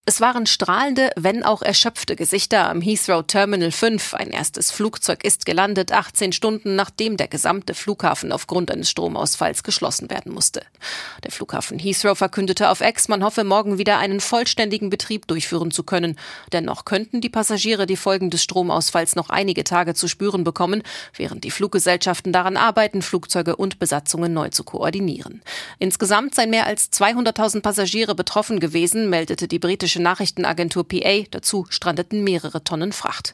Es waren strahlende, wenn auch erschöpfte Gesichter am Heathrow Terminal 5. Ein erstes Flugzeug ist gelandet, 18 Stunden nachdem der gesamte Flughafen aufgrund eines Stromausfalls geschlossen werden musste. Der Flughafen Heathrow verkündete auf X, man hoffe morgen wieder einen vollständigen Betrieb durchführen zu können. Dennoch könnten die Passagiere die Folgen des Stromausfalls noch einige Tage zu spüren bekommen, während die Fluggesellschaften daran arbeiten, Flugzeuge und Besatzungen neu zu koordinieren. Insgesamt seien mehr als 200.000 Passagiere betroffen gewesen, meldete die britische Nachrichtenagentur PA. Dazu strandeten mehrere Tonnen Fracht.